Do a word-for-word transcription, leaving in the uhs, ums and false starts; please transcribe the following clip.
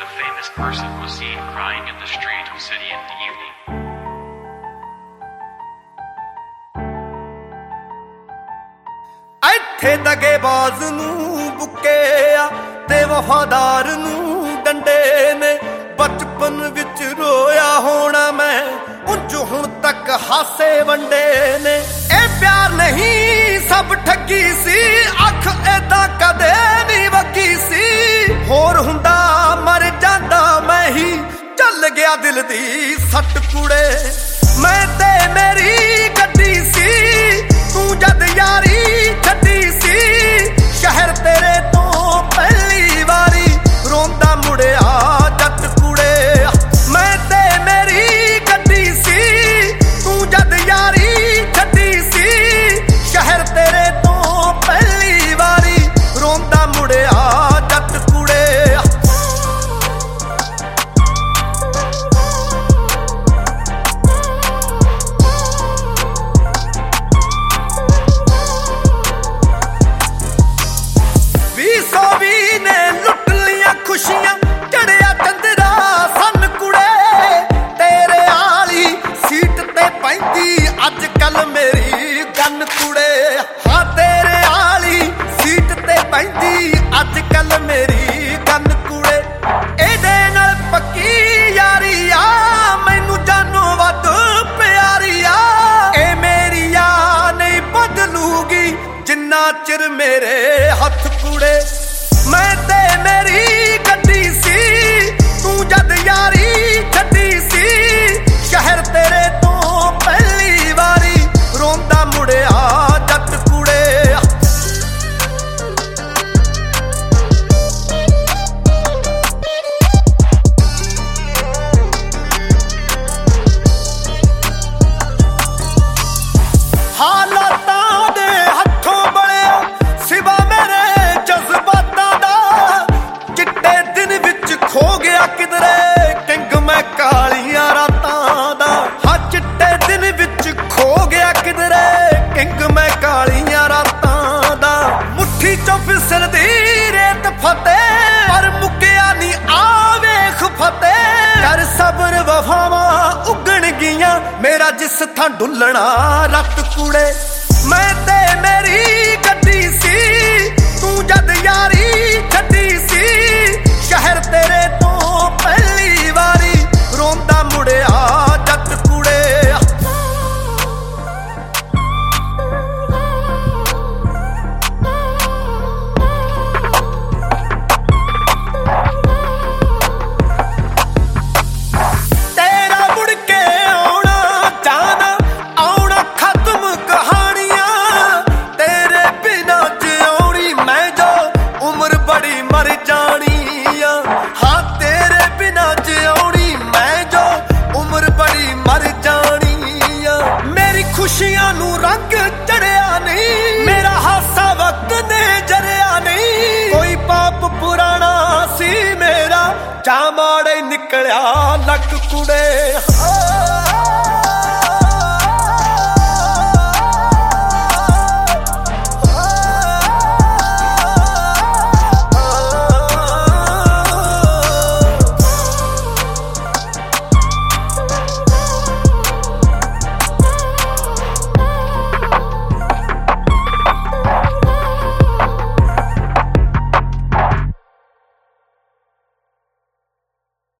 famous person was seen crying in the street of city in the evening. ਇੱਥੇ ਦਗੇਬਾਜ਼ ਨੂੰ ਬੁੱਕਿਆ ਤੇ ਵਫਾਦਾਰ ਨੂੰ ਡੰਡੇ ਨੇ ਬਚਪਨ ਵਿੱਚ ਰੋਇਆ ਹੋਣਾ ਮੈਂ ਉਂਝ ਹੁਣ ਤੱਕ ਹਾਸੇ ਵੰਡੇ ਨੇ ਇਹ ਪਿਆਰ ਨਹੀਂ ਸਭ ਠੱਗੀ ਸੀ ਅੱਖ ਏਦਾਂ ਕਦੇ ਨਹੀਂ ਵਗੀ ਸੀ ਹੋਰ ਹੁੰਦਾ ਮਰ ਜਾਂਦਾ ਮੈਂ ਹੀ ਚੱਲ ਗਿਆ ਦਿਲ ਦੀ ਸੱਟ ਕੁੜੇ ਮੈਂ ਤੇ ਮੇਰੀ ਗੱਡੀ ਸੀ ਤੂੰ ਜਦ ਯਾਰੀ ਛੱਡੀ ਸੀ ਸ਼ਹਿਰ ਤੇਰੇ ਤੋਂ ਪਹਿਲੀ ਵਾਰੀ ਰੋਂਦਾ ਮੁੜਿਆ ਜੱਟ ਕੁੜੇ ਮੈਂ ਤੇ ਮੇਰੀ ਗੱਡੀ ਸੀ ਤੂੰ ਜਦ ਯਾਰੀ ਛੱਡੀ ਸੀ ਸ਼ਹਿਰ ਤੇਰੇ ਤੋਂ ਪਹਿਲੀ ਵਾਰੀ ਰੋਂਦਾ ਮੁੜਿਆ ਜੱਟ ਕੁੜੇ ਖੁਸ਼ੀਆਂ ਚੜਿਆ ਚੰਦਰਾ ਸੰਨ ਕੁੜੇ ਤੇਰੇ ਆਲੀ ਸੀਟ ਤੇ ਪੈਂਦੀ ਅੱਜ ਕੱਲ ਮੇਰੀ ਗੰਨ ਕੁੜੇ ਹਾਂ ਤੇਰੇ ਆਲੀ ਸੀਟ ਤੇ ਪੈਂਦੀ ਅੱਜ ਕੱਲ ਮੇਰੀ ਗੰਨ ਕੁੜੇ ਇਹਦੇ ਨਾਲ ਪੱਕੀ ਯਾਰੀ ਆ ਮੈਨੂੰ ਜਾਨੋਂ ਵੱਧ ਪਿਆਰੀ ਆ ਇਹ ਮੇਰੀ ਆ ਨਹੀਂ ਬਦਲੂਗੀ ਜਿੰਨਾ ਚਿਰ ਮੇਰੇ ਹੱਥ ਕੁੜੇ ਮੈਂ ਤੇ ਮੇਰੀ ਗੱਡੀ ਸੀ ਤੂੰ ਜਦ ਯਾਰੀ ਛੱਡੀ ਸੀ ਸ਼ਹਿਰ ਤੇਰੇ ਤੋਂ ਪਹਿਲੀ ਵਾਰੀ ਰੋਂਦਾ ਮੁੜਿਆ ਜੱਟ ਕੁੜੇ ਹਾਲਾਤਾਂ ਦੇ ਹੱਥੋਂ ਬਲਿਆ ਸਿਵਾ ਮੇਰੇ ਜਜ਼ਬਾਤਾਂ ਦਾ ਚਿੱਟੇ ਦਿਨ ਵਿੱਚ ਖੋ ਗਿਆ ਕਿਧਰੇ ਕਿੰਗ ਮੈਂ ਕਾਲੀਆਂ ਰਾਤਾਂ ਦਾ ਹਾਂ ਚਿੱਟੇ ਦਿਨ ਵਿੱਚ ਖੋ ਗਿਆ ਕਿਧਰੇ ਕਿੰਗ ਮੈਂ ਕਾਲੀਆਂ ਰਾਤਾਂ ਦਾ ਮੁੱਠੀ ਚੋਂ ਫਿਸਲਦੀ ਰੇਤ ਫਤਿਹ ਪਰ ਮੁੱਕਿਆ ਨਹੀਂ ਆ ਵੇਖ ਫਤਿਹ ਕਰ ਸਬਰ ਵਫਾਵਾਂ ਉੱਗਣ ਗਈਆਂ ਮੇਰਾ ਜਿਸ ਥਾਂ ਡੁੱਲਣਾ ਰੱਤ ਕੁੜੇ ਮੈਂ ਤੇ ਮੇਰੀ ਗੱਡੀ ਸੀ ਤੂੰ ਜਦ ਯਾਰੀ ਛੱਡੀ ਸੀ ਸ਼ਹਿਰ ਤੇਰੇ ਤੋਂ ਪਹਿਲੀ ਵਾਰੀ ਰੋਂਦਾ ਮੁੜਿਆ ਜੱਟ ਕੁੜੇ ਤੇਰਾ ਮੁੜ ਕੇ ਆਉਣਾ ਚਾਹਨਾ ਆਉਣਾ ਖਤਮ ਕਹਾਣੀਆਂ ਤੇਰੇ ਬਿਨਾਂ ਜਿਉਣੀ ਮੈਂ ਜੋ ਉਮਰ ਬੜੀ ਮਰ ਜਾਣੀ ਆ ਹਾਂ ਤੇਰੇ ਬਿਨਾਂ ਜਿਉਣੀ ਮੈਂ ਜੋ ਉਮਰ ਬੜੀ ਮਰ ਜਾਣੀ ਆ ਮੇਰੀ ਖੁਸ਼ੀਆਂ ਨੂੰ ਰੰਗ ਚੜਿਆ ਨਹੀਂ ਮੇਰਾ ਹਾਸਾ ਵਕਤ ਨੇ ਜਰਿਆ ਨਹੀਂ ਕੋਈ ਪਾਪ ਪੁਰਾਣਾ ਸੀ ਮੇਰਾ ਚਾ ਮਾੜੇ ਨਿਕਲਿਆ ਲੱਕ ਕੁੜੇ